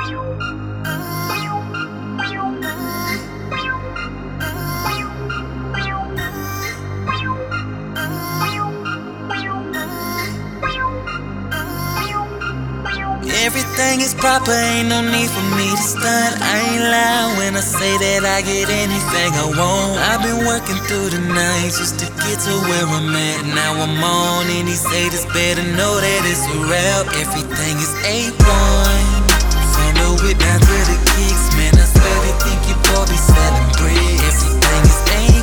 Everything is proper, ain't no need for me to stunt. I ain't lying when I say that I get anything I want. I've been working through the night just to get to where I'm at. Now I'm on and these haters better know that it's a wrap. Everything is A1, from the whip down to the kicks. Man, I swear they think you boy be selling bread. Everything is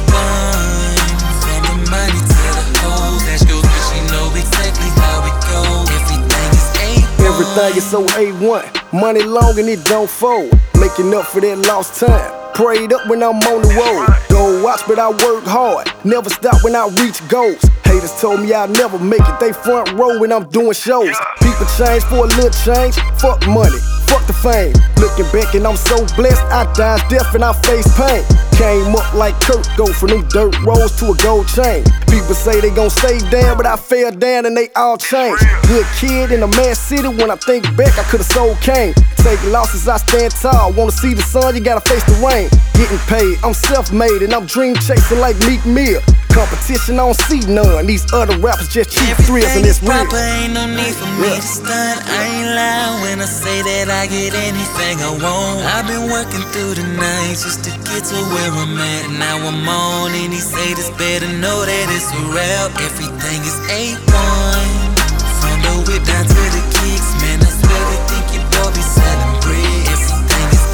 A1, from the money to the hoes. Ask your bitch, she know exactly how it goes. Everything is A1. Everything is so A1, money long and it don't fold. Making up for that lost time, prayed up when I'm on the road. Go watch but I work hard, never stop when I reach goals. Haters told me I'd never make it, they front row when I'm doing shows. People change for a little change, fuck money, fuck the fame. Looking back and I'm so blessed, I dodged death and I face pain. Came up like Kurt, go from them dirt roads to a gold chain. People say they gon' stay down, but I fell down and they all changed. Good kid in a mad city, when I think back, I could've sold cane. Take losses, I stand tall. Wanna see the sun, you gotta face the rain. Getting paid, I'm self-made and I'm dream chasing like Meek Mill. Competition, I don't see none. These other rappers just cheap thrills and it's real. Proper, ain't no need for me to stunt. I ain't lying when I say that I get anything I want. I've been working through the night just to get to where I'm at. Now I'm on and these haters better know that it's a wrap. Everything is A1, from the whip down to the kicks. Man, I swear they think you boy be selling bread. Everything is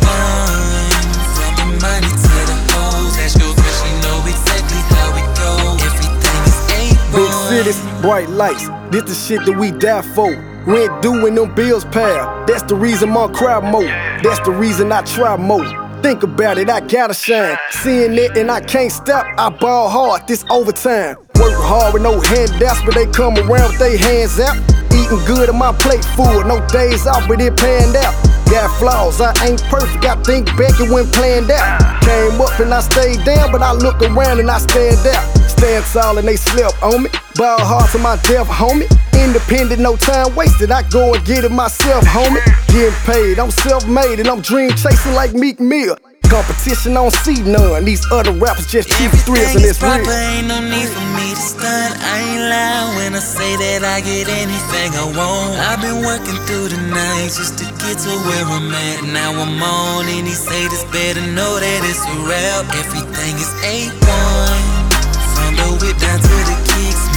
A1, from the money to the hoes. Ask your bitch, she know exactly how it goes. Everything is A1. Big cities, bright lights, this the shit that we die for. Rent due when them bills pile, that's the reason I'm crowd mode. That's the reason I try more. Think about it, I gotta shine. Seeing it and I can't stop, I ball hard this overtime. Work hard with no handouts, but they come around with their hands out. Eating good and my plate full, no days off, but it panned out. Got flaws, I ain't perfect, I think back and when planned out. Came up and I stayed down, but I look around and I stand out. Stand tall and they slept on me, ball hard to my death, homie. Independent, no time wasted, I go and get it myself, homie. Getting paid, I'm self-made and I'm dream chasing like Meek Mill. Competition, I don't see none. These other rappers just cheap thrills and it's real. Proper, ain't no need for me to stunt. I ain't lying when I say that I get anything I want. I've been working through the night just to get to where I'm at. Now I'm on and these haters better know that it's a wrap. Everything is A1, from the whip down to the kicks.